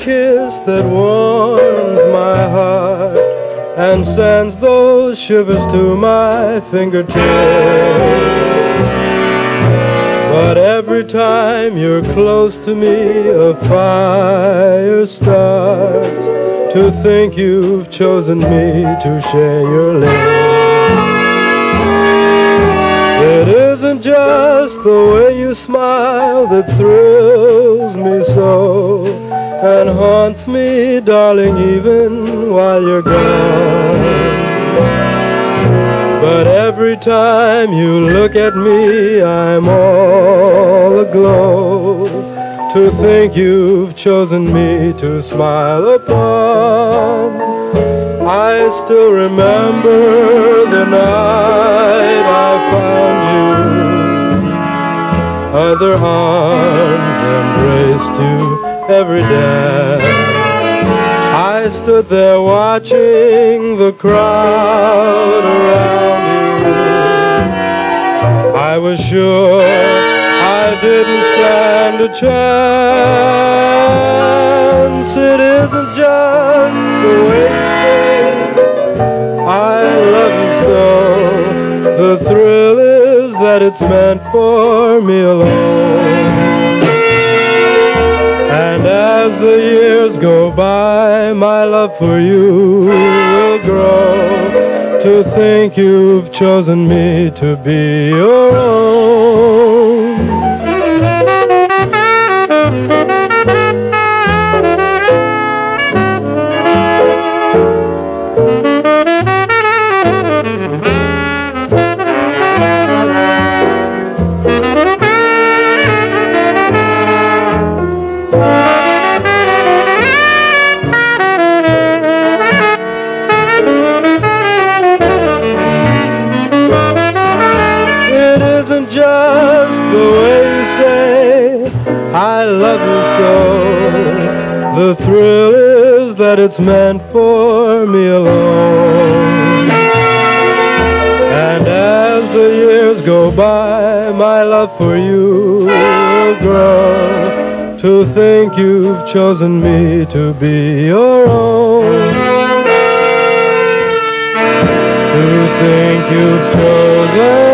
kiss that warms my heart and sends those shivers to my fingertips. But every time you're close to me, a fire starts to think you've chosen me to share your lips. It isn't just the way you smile that thrills me so and haunts me, darling, even while you're gone. But every time you look at me, I'm all aglow to think you've chosen me to smile upon. I still remember the night I found you. Other arms embraced you every day. I stood there watching the crowd around you. I was sure I didn't stand a chance. It isn't just the way you say I love you so. The thrill is that it's meant for me alone. And as the years go by, my love for you will grow to think you've chosen me to be your own. Just the way you say I love you so. The thrill is that it's meant for me alone. And as the years go by, my love for you will grow to think you've chosen me to be your own. To think you've chosen